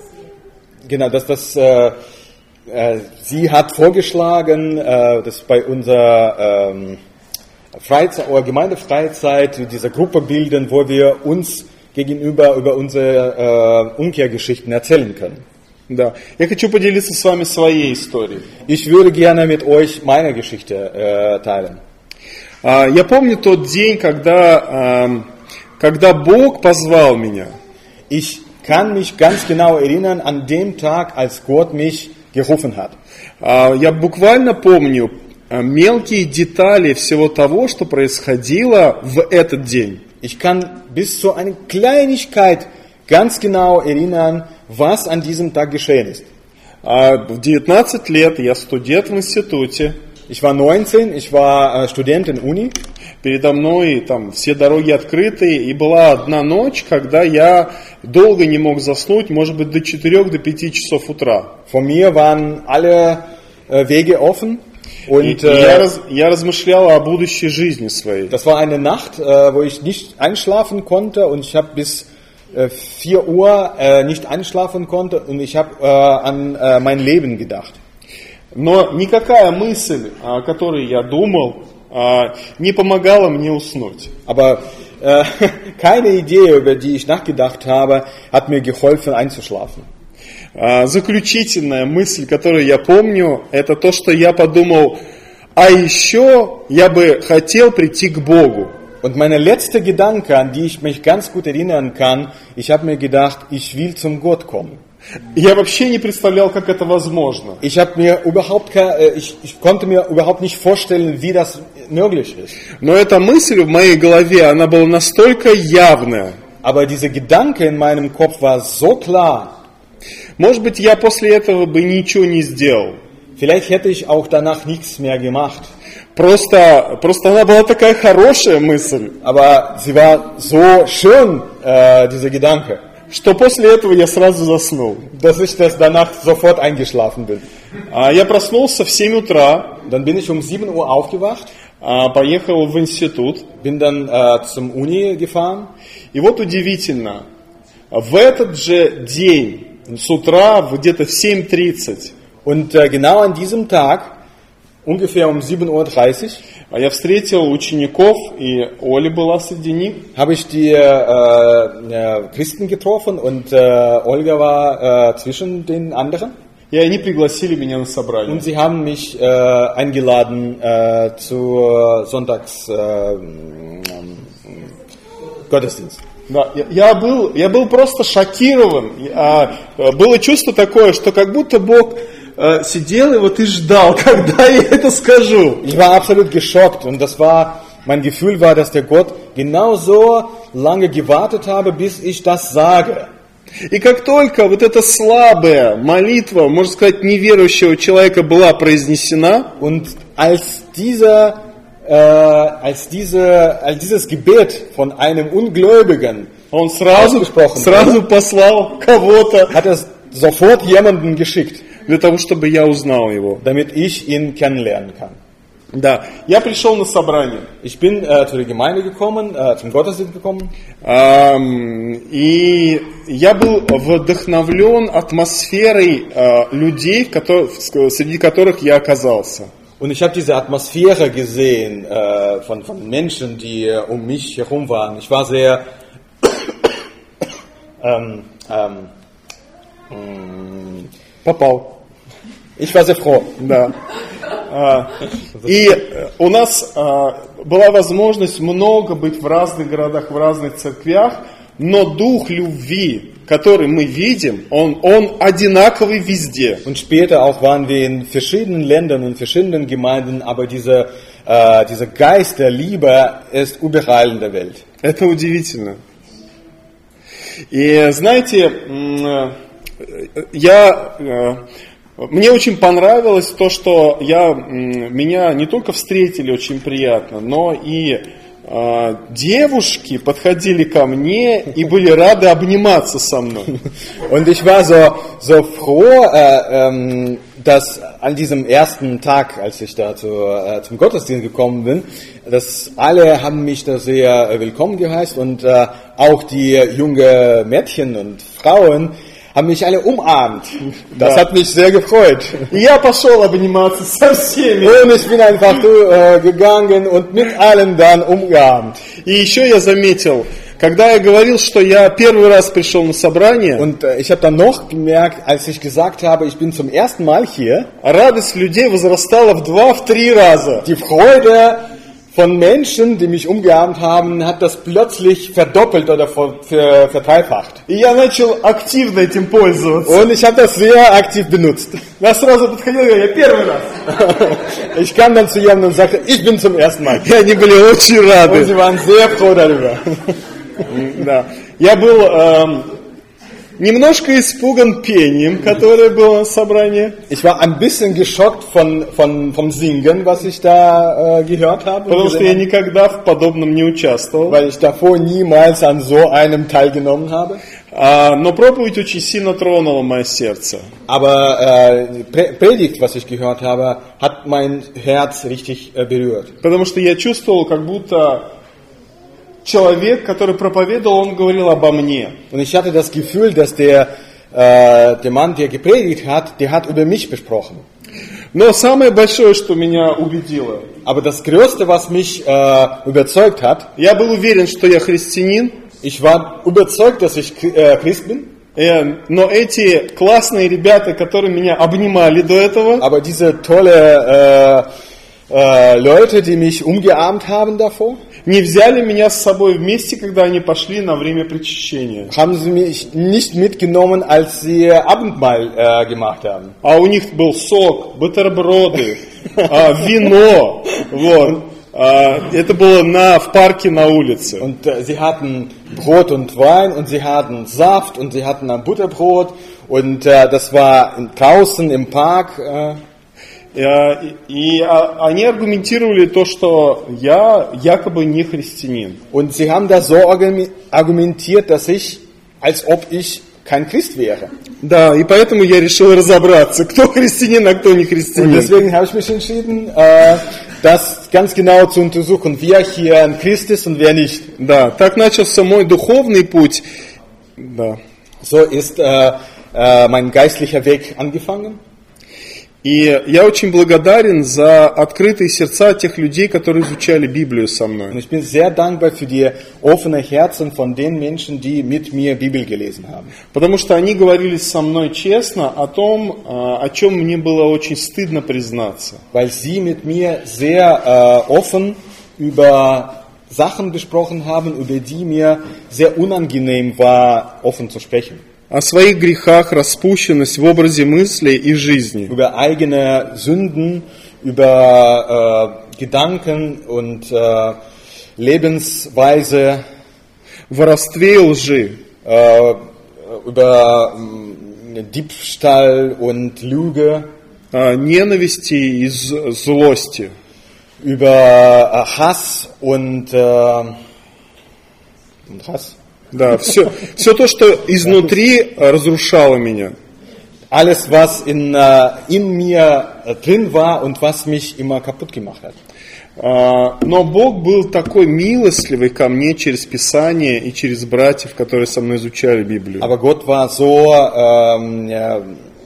Speaker 2: genau, dass das äh, äh, sie hat vorgeschlagen, äh, dass bei unserer ähm, Freizeit oder Gemeindefreizeit diese Gruppe bilden, wo wir uns gegenüber über unsere äh, Umkehrgeschichten erzählen können.
Speaker 1: Да. Я хочу поделиться с вами своей историей.
Speaker 2: Ich würde gerne mit euch meine Geschichte äh, teilen.
Speaker 1: А, Я помню тот день, когда, эм, когда Бог позвал меня.
Speaker 2: Ich kann mich ganz genau erinnern an den Tag, als Gott mich gerufen hat.
Speaker 1: А, Я буквально помню э, мелкие детали всего того, что происходило в этот день.
Speaker 2: Ich kann bis zu einer Kleinigkeit ganz genau erinnern, was an diesem Tag geschehen ist.
Speaker 1: А, В девятнадцать лет я студент в институте.
Speaker 2: Ich war neunzehn, ich war äh, Student in Uni.
Speaker 1: Передо мной там все дороги открыты, и была одна ночь, когда я долго не мог заснуть, может быть, до четырёх, до пяти часов утра.
Speaker 2: Vor mir waren alle äh, Wege offen.
Speaker 1: И
Speaker 2: Und
Speaker 1: я,
Speaker 2: äh,
Speaker 1: раз, я размышлял о будущей жизни своей.
Speaker 2: das war eine Nacht, äh, wo ich nicht einschlafen konnte und ich habe bis äh, vier Uhr äh, nicht einschlafen konnte und ich habe äh, an äh, mein Leben gedacht.
Speaker 1: Но никакая мысль, о которой я думал, а, не помогала мне уснуть.
Speaker 2: Aber äh, keine Idee, über die ich nachgedacht habe, hat mir geholfen einzuschlafen.
Speaker 1: А, Заключительная мысль, которую я помню, это то, что я подумал, а еще я бы хотел прийти к Богу.
Speaker 2: Und meine letzte Gedanke, an die ich mich ganz gut erinnern kann, ich habe mir gedacht, ich will zum Gott kommen.
Speaker 1: Я вообще не представлял, как это возможно.
Speaker 2: Ich habe mir überhaupt ke- ich, ich konnte mir überhaupt nicht vorstellen, wie das möglich ist.
Speaker 1: Но эта мысль в моей голове, она была настолько явная.
Speaker 2: Aber dieser Gedanke in meinem Kopf war so klar.
Speaker 1: Может быть, я после этого бы ничего не сделал.
Speaker 2: Vielleicht hätte ich auch danach nichts mehr gemacht.
Speaker 1: Просто, просто она была такая хорошая мысль,
Speaker 2: Aber sie war so schön, äh, dieser Gedanke,
Speaker 1: что после этого я сразу заснул.
Speaker 2: dass ich das danach sofort eingeschlafen bin.
Speaker 1: А Я проснулся в семь утра,
Speaker 2: Dann bin ich um sieben Uhr aufgewacht,
Speaker 1: а, поехал в институт.
Speaker 2: bin dann äh, zum Uni gefahren.
Speaker 1: И вот удивительно, в этот же день, с утра, в- где-то в семь тридцать,
Speaker 2: Und äh, genau an diesem Tag, ungefähr um sieben Uhr dreißig,
Speaker 1: А я встретил учеников, и Оля была среди них.
Speaker 2: Habe ich die äh, äh, Christen getroffen und äh, Olga war äh, zwischen den anderen.
Speaker 1: И они пригласили меня на собрание.
Speaker 2: Und sie haben mich äh, eingeladen äh, zur Sonntags äh, Gottesdienst.
Speaker 1: Да, я, я, был, я был просто шокирован. А, было чувство такое, что как будто Бог а, сидел и вот и ждал, когда я это скажу.
Speaker 2: Ich war absolut geschockt und das war, mein Gefühl war, dass der Gott genau so lange gewartet habe, bis ich das sage.
Speaker 1: И как только вот эта слабая молитва, можно сказать, неверующего человека была произнесена,
Speaker 2: und als dieser äh, als diese als dieses Gebet von einem Ungläubigen
Speaker 1: он сразу,
Speaker 2: ausgesprochen
Speaker 1: сразу
Speaker 2: wurde,
Speaker 1: послал кого-то,
Speaker 2: hat er sofort jemanden geschickt,
Speaker 1: для того, чтобы я узнал его.
Speaker 2: damit ich ihn kennenlernen kann.
Speaker 1: Да, я пришел на собрание.
Speaker 2: Ich bin äh, zu der Gemeinde gekommen, äh, zum Gottesdienst gekommen.
Speaker 1: Ähm, и я был вдохновлен атмосферой äh, людей, которые, среди которых я оказался.
Speaker 2: Und ich habe diese Atmosphäre gesehen äh, von, von Menschen, die äh, um mich herum waren. Ich war sehr ähm, ähm, ähm, Popau. Ich war sehr froh.
Speaker 1: Да. И у нас была возможность много быть в разных городах, в разных церквях, но дух любви, который мы видим, он, он одинаковый везде.
Speaker 2: Und später auch waren wir in verschiedenen Ländern und verschiedenen Gemeinden, aber dieser, äh, dieser Geist der Liebe ist überall in der Welt.
Speaker 1: Это удивительно. И знаете, я... Мне очень понравилось то, что я, меня не только встретили очень приятно, но и э, девушки подходили ко мне и были рады обниматься со мной.
Speaker 2: Und ich war so, so froh, äh, ähm, dass an diesem ersten Tag, als ich da zu, äh, zum Gottesdienst gekommen bin, dass alle haben mich da sehr äh, willkommen geheißt und äh, auch die junge Mädchen und Frauen haben mich alle umarmt. Das
Speaker 1: Да.
Speaker 2: hat mich sehr gefreut.
Speaker 1: И я пошел обниматься со всеми.
Speaker 2: Und ich bin einfach äh, gegangen und mit allen dann umarmt.
Speaker 1: И еще я заметил, когда я говорил, что я первый раз пришел на собрание,
Speaker 2: Und äh, ich habe dann noch gemerkt, als ich gesagt habe, ich bin zum ersten Mal hier,
Speaker 1: радость людей возрастала в два, в три раза.
Speaker 2: die Freude von Menschen, die mich umgearmt haben, hat das plötzlich verdoppelt oder ver- ver- verdreifacht.
Speaker 1: И я начал активно этим пользоваться.
Speaker 2: Und ich habe das sehr aktiv benutzt.
Speaker 1: Я сразу подходил и говорил, я первый раз.
Speaker 2: Ich kam dann zu jemandem und sagte, ich bin zum ersten Mal.
Speaker 1: И они были очень
Speaker 2: Und
Speaker 1: рады.
Speaker 2: sie waren sehr froh darüber.
Speaker 1: Да. Я был эм, немножко испуган пением, которое было на собрании.
Speaker 2: Ich war ein bisschen geschockt von, von, vom Singen, was ich da äh, gehört habe. und
Speaker 1: Потому что я
Speaker 2: gesehen habe,
Speaker 1: никогда в подобном не участвовал.
Speaker 2: weil ich davor niemals an so einem teilgenommen habe.
Speaker 1: А, но проповедь очень сильно тронула мое сердце.
Speaker 2: Aber äh, Pre- Predigt, was ich gehört habe, hat mein Herz richtig äh, berührt.
Speaker 1: Потому что я чувствовал, как будто человек, который проповедовал, он говорил обо мне.
Speaker 2: Und ich hatte das Gefühl, dass der, äh, der Mann, der gepredigt hat, der hat über mich besprochen.
Speaker 1: Но самое большое, что меня убедило,
Speaker 2: Aber das Größte, was mich äh, überzeugt hat,
Speaker 1: я был уверен, что я христианин,
Speaker 2: ich war überzeugt, dass ich äh, Christ bin.
Speaker 1: э, но эти классные ребята, которые меня обнимали до этого,
Speaker 2: Aber diese tolle äh, äh, Leute, die mich umgearmt haben davor,
Speaker 1: не взяли меня с собой вместе, когда они пошли на время причащения.
Speaker 2: haben sie mich nicht mitgenommen, als sie Abendmahl äh, gemacht haben.
Speaker 1: А у них был сок, бутерброды, а, вино. Вот. А, это было на, в парке на улице.
Speaker 2: Und äh, sie hatten Brot und Wein und sie hatten Saft und sie hatten ein Butterbrot und äh, das war in, draußen im Park. Äh,
Speaker 1: А, И, и а, они аргументировали то, что я якобы не христианин.
Speaker 2: und sie haben das so argumi- argumentiert, dass ich, als ob ich kein Christ wäre.
Speaker 1: Да, и поэтому я решил разобраться, кто христианин, а кто не
Speaker 2: Und
Speaker 1: христианин.
Speaker 2: deswegen habe ich mich entschieden, äh, das ganz genau zu untersuchen, wer hier ein Christ ist und wer nicht.
Speaker 1: Да, так начался мой духовный путь. Да.
Speaker 2: So ist äh, äh, mein geistlicher Weg angefangen.
Speaker 1: И я очень благодарен за открытые сердца тех людей, которые изучали Библию со
Speaker 2: Und
Speaker 1: мной.
Speaker 2: ich bin sehr dankbar für die offenen Herzen von den Menschen, die mit mir Bibel gelesen haben.
Speaker 1: Потому что они говорили со мной честно о том, о чем мне было очень стыдно признаться.
Speaker 2: Weil sie mit mir sehr äh, offen über Sachen gesprochen haben, über die mir sehr unangenehm war, offen zu sprechen.
Speaker 1: О своих грехах, распущенность в образе мыслей и жизни.
Speaker 2: Über eigene Sünden, über äh, Gedanken und äh, Lebensweise,
Speaker 1: Воровстве и лжи.
Speaker 2: äh, über äh, Diebstahl und Lüge,
Speaker 1: О ненависти и з- злости.
Speaker 2: über äh, Hass und, äh, und Hass.
Speaker 1: Да, все, все то, что изнутри разрушало меня.
Speaker 2: Alles, was in, äh, in mir äh, drin war und was mich immer kaputt gemacht hat.
Speaker 1: А, Но Бог был такой милостливый ко мне через Писание и через братьев, которые со мной изучали Библию.
Speaker 2: Aber Gott war so ähm, ja,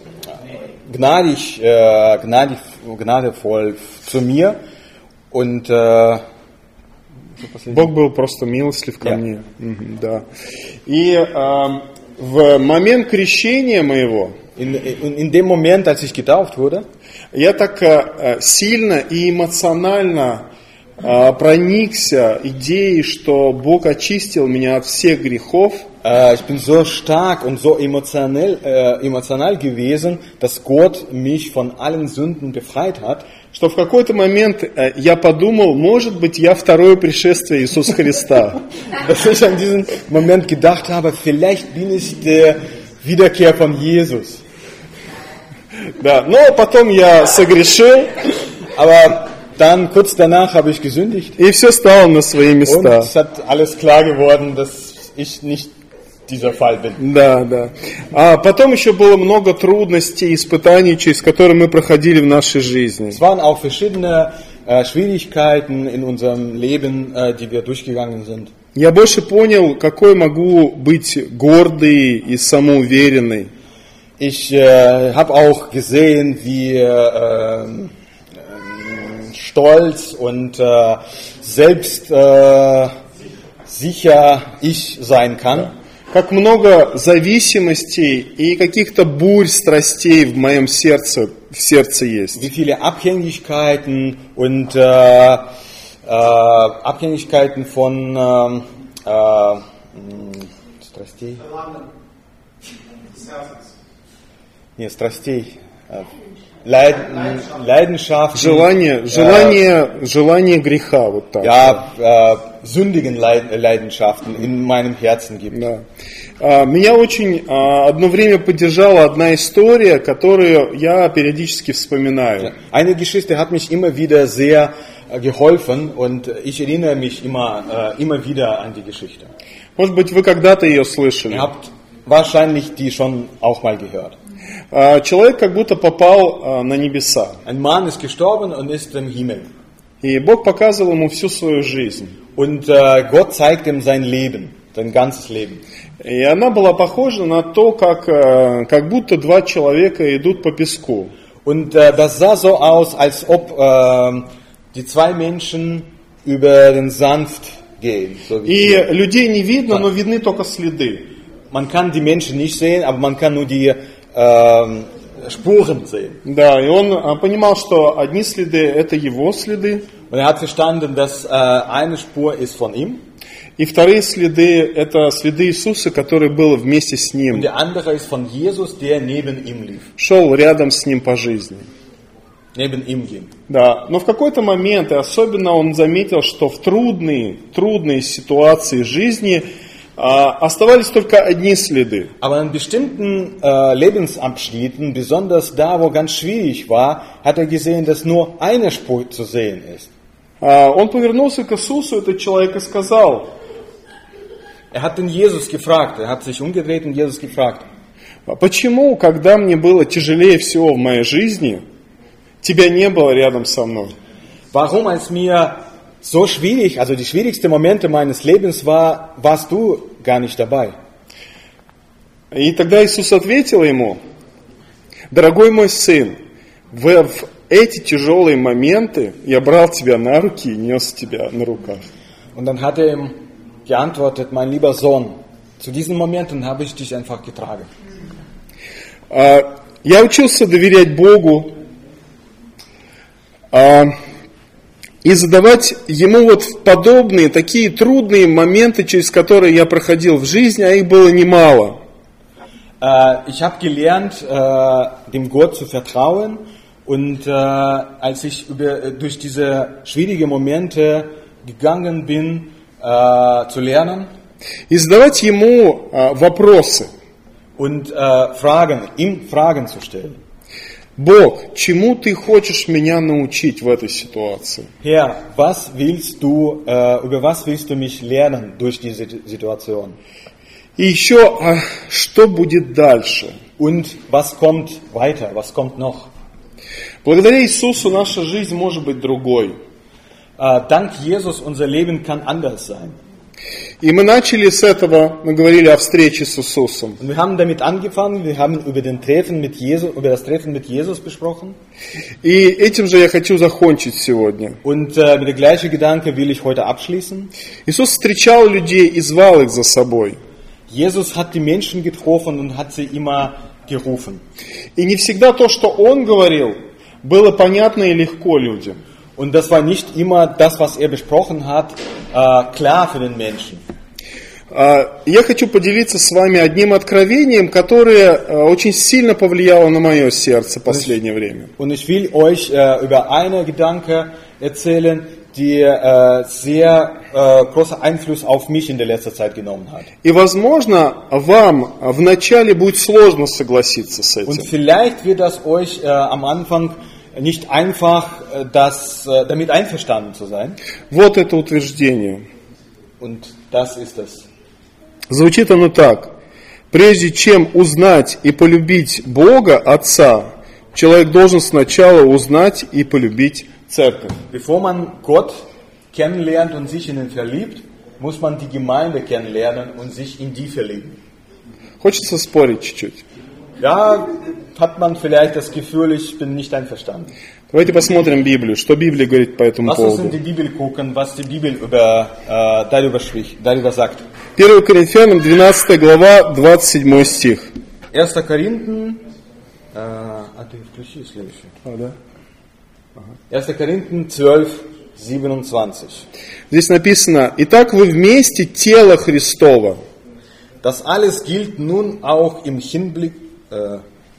Speaker 2: gnadig, äh, gnadig, gnadevoll zu mir und äh,
Speaker 1: Бог был просто милостлив ко
Speaker 2: Я.
Speaker 1: мне. Мгм, да. И а, в момент крещения моего
Speaker 2: in, in, in dem Moment, als ich getauft wurde,
Speaker 1: я так а, сильно и эмоционально а, проникся идеей, что Бог очистил меня от всех грехов,
Speaker 2: äh, ich bin so stark und so emotionell, äh, emotional gewesen, dass Gott mich von allen Sünden befreit hat,
Speaker 1: что в какой-то момент э, я подумал, может быть, я второе пришествие Иисуса Христа.
Speaker 2: dass ich an diesen Moment gedacht habe, vielleicht bin ich der Wiederkehr von Jesus.
Speaker 1: Да, но потом я согрешил,
Speaker 2: Aber dann, kurz danach, habe ich gesündigt
Speaker 1: и все стало на свои
Speaker 2: und
Speaker 1: места.
Speaker 2: es hat alles klar geworden, dass ich nicht dieser Fall bin.
Speaker 1: Да, да. А потом еще было много трудностей, испытаний, через которые мы проходили в нашей жизни.
Speaker 2: Es waren auch verschiedene äh, Schwierigkeiten in unserem Leben, äh, die wir durchgegangen sind.
Speaker 1: Я больше понял, какой могу быть гордый и самоуверенный.
Speaker 2: Ich äh, habe auch gesehen, wie äh, äh, stolz und äh, selbst äh, sicher ich sein kann.
Speaker 1: Как много зависимостей и каких-то бурь страстей в моем сердце, в сердце есть.
Speaker 2: Wie viele Abhängigkeiten und äh, äh, Abhängigkeiten von ähm, äh, mh, Strastей. Nee, Strastей. Äh, Leid, Leidenschaft.
Speaker 1: Желание, желание, желание греха, вот так.
Speaker 2: Ja, äh, sündigen Leid, Leidenschaften in meinem Herzen gibt.
Speaker 1: Да. А, Меня очень а, одно время поддержала одна история, которую я периодически вспоминаю.
Speaker 2: Eine Geschichte hat mich immer wieder sehr äh, geholfen und ich erinnere mich immer, äh, immer wieder an die Geschichte.
Speaker 1: Может быть, вы когда-то ее слышали.
Speaker 2: Ihr habt wahrscheinlich die schon auch mal gehört.
Speaker 1: А, Человек как будто попал а, на небеса.
Speaker 2: Ein Mann ist gestorben und ist im Himmel.
Speaker 1: И Бог показывал ему всю свою жизнь.
Speaker 2: Und äh, Gott zeigt ihm sein Leben, sein ganzes Leben.
Speaker 1: И она была похожа на то, как, а, как будто два человека идут по песку.
Speaker 2: Und äh, das sah so aus, als ob äh, die zwei Menschen über den Sanft gehen. So wie
Speaker 1: И
Speaker 2: hier.
Speaker 1: людей не видно, но видны только следы.
Speaker 2: Man kann die Menschen nicht sehen, aber man kann nur die äh, Spuren sehen.
Speaker 1: Да, и он а, понимал, что одни следы – это его следы,
Speaker 2: Und er hat verstanden, dass äh, eine Spur ist von ihm
Speaker 1: и вторые следы – это следы Иисуса, который был вместе с
Speaker 2: und
Speaker 1: ним,
Speaker 2: die andere ist von Jesus, der neben ihm lief,
Speaker 1: шел рядом с ним по жизни.
Speaker 2: neben ihm ging.
Speaker 1: Да, но в какой-то момент, и особенно он заметил, что в трудные, трудные ситуации жизни а, оставались только одни следы.
Speaker 2: Aber in bestimmten äh, Lebensabschnitten, besonders da, wo ganz schwierig war, hat er gesehen, dass nur eine Spur zu sehen ist.
Speaker 1: А, он повернулся к Иисусу, этот человек, и сказал:
Speaker 2: Er hat den Jesus gefragt, er hat sich umgedreht und Jesus gefragt,
Speaker 1: «А почему, когда мне было тяжелее всего в моей жизни, тебя не было рядом со мной?»
Speaker 2: warum als mir so schwierig, also die schwierigsten Momente meines Lebens war, warst du gar nicht dabei?
Speaker 1: И тогда Иисус ответил ему: «Дорогой мой сын, в, в эти тяжелые моменты я брал тебя на руки и нес тебя на руках.
Speaker 2: Und dann hat er ihm geantwortet, mein lieber Sohn, zu diesen Momenten habe ich dich einfach getragen.
Speaker 1: А, я учился доверять Богу а, и задавать Ему вот подобные, такие трудные моменты, через которые я проходил в жизни, а их было немало.
Speaker 2: Äh, ich habe gelernt, äh, dem Gott zu vertrauen. Und äh, als ich über, durch diese schwierigen Momente gegangen bin, äh, zu lernen
Speaker 1: и задавать Ему а, вопросы.
Speaker 2: Und äh, Fragen, ihm Fragen zu stellen.
Speaker 1: Бог, чему Ты хочешь меня научить в этой ситуации?
Speaker 2: Herr, was willst du, äh, über was willst du mich lernen durch diese Situation?
Speaker 1: И еще, а, что будет дальше?
Speaker 2: Und was kommt weiter, was kommt noch?
Speaker 1: Благодаря Иисусу наша жизнь может быть другой.
Speaker 2: Äh, dank Jesus unser Leben kann anders sein.
Speaker 1: И мы начали с этого, мы говорили о встрече с Иисусом.
Speaker 2: Und wir haben damit angefangen, wir haben über, den Treffen mit Jesus, über das Treffen mit Jesus besprochen.
Speaker 1: И этим же я хочу закончить сегодня.
Speaker 2: Und äh, mit dem gleichen Gedanke will ich heute abschließen.
Speaker 1: Иисус встречал людей и звал их за собой.
Speaker 2: Jesus hat die Menschen getroffen und hat sie immer gerufen.
Speaker 1: И не всегда то, что Он говорил, было понятно и легко людям.
Speaker 2: Und das war nicht immer das, was er besprochen hat, äh, klar für den Menschen.
Speaker 1: Я хочу поделиться с вами одним откровением, которое очень сильно повлияло на мое сердце в последнее время.
Speaker 2: Und ich will euch äh, über einen Gedanke erzählen, die äh, sehr äh, großen Einfluss auf mich in der letzten Zeit genommen hat.
Speaker 1: И, возможно, вам вначале будет сложно согласиться с этим.
Speaker 2: Und vielleicht wird das euch äh, am Anfang nicht einfach, äh, das, äh, damit einverstanden zu sein.
Speaker 1: Вот это утверждение.
Speaker 2: Und das ist es.
Speaker 1: Звучит оно так. Прежде чем узнать и полюбить Бога, Отца, человек должен сначала узнать и полюбить Церковь.
Speaker 2: Bevor man Gott kennenlernt und sich in ihn verliebt, muss man die Gemeinde kennenlernen und sich in die verlieben.
Speaker 1: Хочется спорить чуть-чуть.
Speaker 2: Ja, hat man vielleicht das Gefühl, ich bin nicht einverstanden.
Speaker 1: Давайте посмотрим Библию, что Библия говорит по этому
Speaker 2: Lass uns in
Speaker 1: поводу.
Speaker 2: die Bibel gucken, was die Bibel über, äh, darüber spricht, darüber sagt.
Speaker 1: первое Коринфянам, двенадцатая глава, двадцать седьмой стих.
Speaker 2: erster Korinthen, äh, а ты включи следующий.
Speaker 1: А, да?
Speaker 2: erster Korinthen zwölf, siebenundzwanzig.
Speaker 1: Здесь написано: «Итак вы вместе тело Христово».
Speaker 2: Das alles gilt nun auch im Hinblick, äh,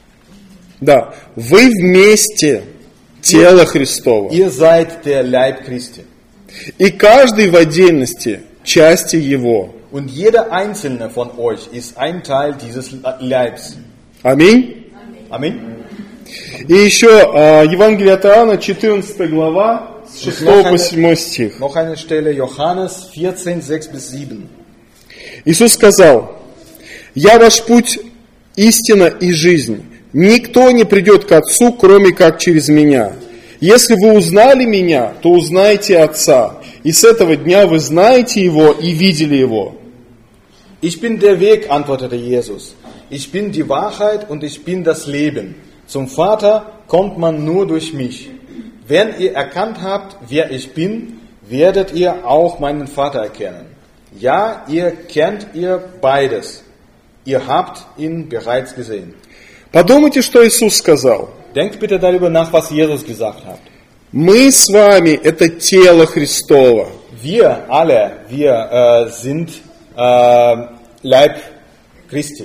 Speaker 1: Да, вы вместе тело Христово.
Speaker 2: ihr seid der Leib Christi.
Speaker 1: И каждый в отдельности части Его.
Speaker 2: Und jeder einzelne von euch ist ein Teil dieses Leibs.
Speaker 1: Аминь.
Speaker 2: Amen.
Speaker 1: И еще э, Евангелие от Иоанна, четырнадцатая глава, с шестого по седьмой стих.
Speaker 2: Noch eine Stelle, Johannes vierzehn, sechs bis sieben.
Speaker 1: Иисус сказал: «Я ваш путь, истина и жизнь. Никто не придет к Отцу, кроме как через Меня. Если вы узнали Меня, то узнаете Отца. И с этого дня вы знаете Его и видели Его».
Speaker 2: Ich bin der Weg, antwortete Jesus. Ich bin die Wahrheit und ich bin das Leben. Zum Vater kommt man nur durch mich. Wenn ihr erkannt habt, wer ich bin, werdet ihr auch meinen Vater erkennen. Ja, ihr kennt ihr beides. Ihr habt ihn bereits gesehen.
Speaker 1: Подумайте, что Иисус сказал.
Speaker 2: Denkt bitte darüber nach, was Jesus gesagt hat.
Speaker 1: Мы с вами – это тело Христово.
Speaker 2: Wir alle, wir äh, sind äh, Leib Christi.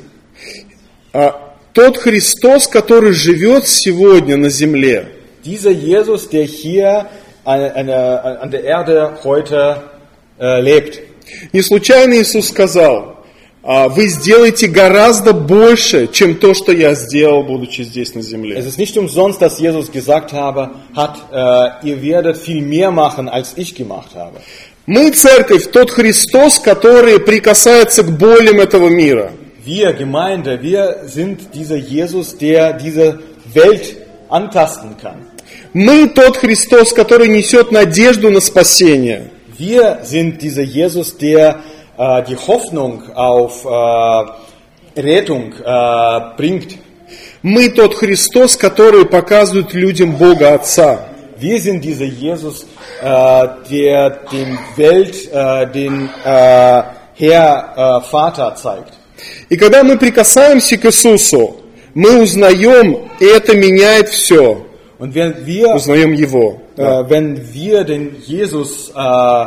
Speaker 1: Тот Христос, который живет сегодня на земле.
Speaker 2: Dieser Jesus, der hier an, an, an der Erde heute äh, lebt.
Speaker 1: Не случайно Иисус сказал: вы сделаете гораздо больше, чем то, что я сделал, будучи здесь на земле.
Speaker 2: Es ist nicht umsonst, dass Jesus gesagt habe, hat, äh, ihr werdet viel mehr machen, als ich gemacht habe.
Speaker 1: Мы, церковь, тот Христос, который прикасается к болям этого мира.
Speaker 2: Wir, Gemeinde, wir sind dieser Jesus, der diese Welt antasten kann.
Speaker 1: Мы тот Христос, который несет надежду на спасение.
Speaker 2: Wir sind dieser Jesus, der äh, die Hoffnung auf äh, Rettung äh, bringt.
Speaker 1: Мы тот Христос, который показывает людям Бога Отца.
Speaker 2: Wir sind dieser Jesus, äh, der dem Welt äh, den äh, Herr, äh, Vater zeigt.
Speaker 1: И когда мы прикасаемся к Иисусу, мы узнаем, и это меняет все.
Speaker 2: Und wenn wir,
Speaker 1: узнаем Его.
Speaker 2: äh, wenn wir den Jesus äh,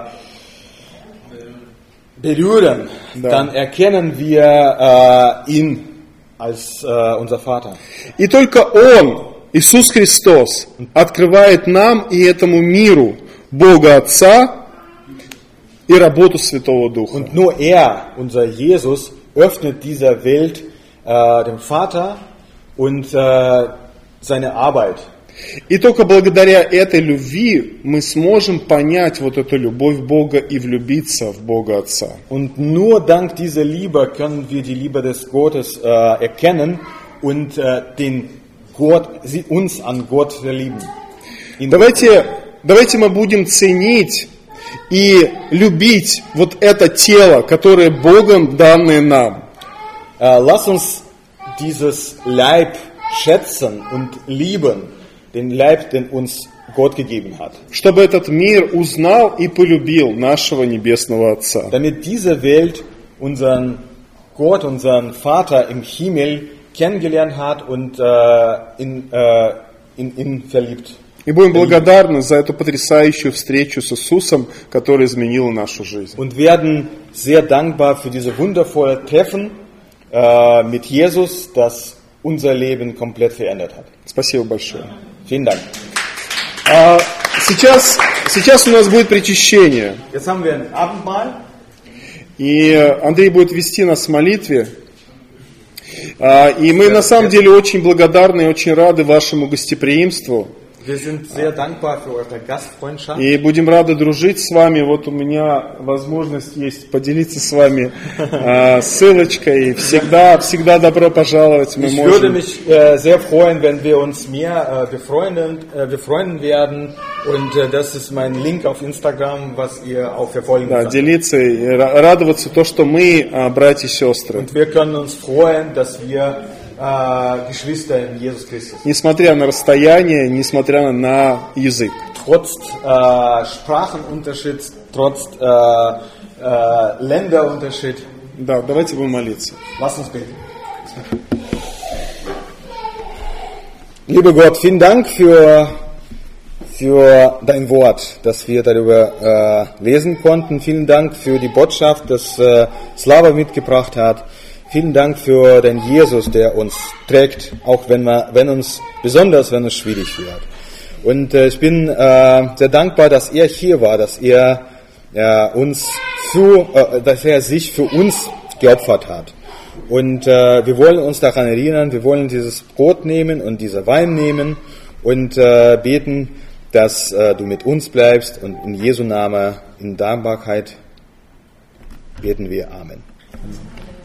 Speaker 2: berühren,
Speaker 1: Да.
Speaker 2: dann erkennen wir äh, ihn als äh, unser Vater.
Speaker 1: И только Он, Иисус Христос, открывает нам и этому миру Бога Отца и работу Святого Духа.
Speaker 2: Und nur er, unser Jesus, öffnet dieser Welt äh, dem Vater und äh, seine Arbeit.
Speaker 1: И только благодаря этой любви мы сможем понять вот эту любовь Бога и влюбиться в Бога Отца.
Speaker 2: Und nur dank dieser Liebe können wir die Liebe des Gottes äh, erkennen und äh, den Gott, sie uns an Gott verlieben. In
Speaker 1: Давайте, давайте мы будем ценить и любить вот это тело, которое Богом данное нам.
Speaker 2: äh, lass uns dieses Leib schätzen und lieben, den Leib, den uns Gott gegeben hat.
Speaker 1: Чтобы этот мир узнал и полюбил нашего Небесного Отца.
Speaker 2: Damit diese Welt unseren Gott, unseren Vater im Himmel kennengelernt hat und äh, in, äh, in ihn verliebt.
Speaker 1: И будем благодарны за эту потрясающую встречу с Иисусом, которая изменила нашу жизнь.
Speaker 2: Und werden sehr dankbar für diese wundervolle Treffen äh, mit Jesus, das unser Leben komplett verändert hat.
Speaker 1: Спасибо большое.
Speaker 2: Vielen Dank.
Speaker 1: А сейчас, сейчас у нас будет причащение.
Speaker 2: Jetzt haben wir ein Abendmahl.
Speaker 1: И Андрей будет вести нас в молитве. А, И мы на самом деле очень благодарны и очень рады вашему гостеприимству.
Speaker 2: Wir sind sehr dankbar für eure Gastfreundschaft.
Speaker 1: И будем рады дружить с вами. Вот у меня возможность есть поделиться с вами а, ссылочкой. Всегда, всегда добро пожаловать. Мы
Speaker 2: Ich würde
Speaker 1: можем.
Speaker 2: mich äh, sehr freuen, wenn wir uns mehr äh, befreunden, äh, befreunden werden. Und äh, das ist mein Link auf Instagram, was ihr auch verfolgen
Speaker 1: Да,
Speaker 2: könnt.
Speaker 1: делиться и ра- радоваться то, что мы а, братья и сестры.
Speaker 2: Und wir können uns freuen, dass wir äh, Geschwister in Jesus Christus sind.
Speaker 1: Несмотря на расстояние, несмотря на язык.
Speaker 2: Trotz äh, Sprachenunterschied, trotz äh, äh, Länderunterschied.
Speaker 1: Да, давайте будем молиться.
Speaker 2: Lass uns beten. Lieber Gott, vielen Dank für, für dein Wort, dass wir darüber äh, lesen konnten. Vielen Dank für die Botschaft, das äh, Slava mitgebracht hat. Vielen Dank für den Jesus, der uns trägt, auch wenn, wir, wenn uns, besonders wenn es schwierig wird. Und äh, ich bin äh, sehr dankbar, dass er hier war, dass er äh, uns für, äh, dass er sich für uns geopfert hat. Und äh, wir wollen uns daran erinnern, wir wollen dieses Brot nehmen und diese Wein nehmen und äh, beten, dass äh, du mit uns bleibst. Und in Jesu Namen, in Dankbarkeit beten wir. Amen.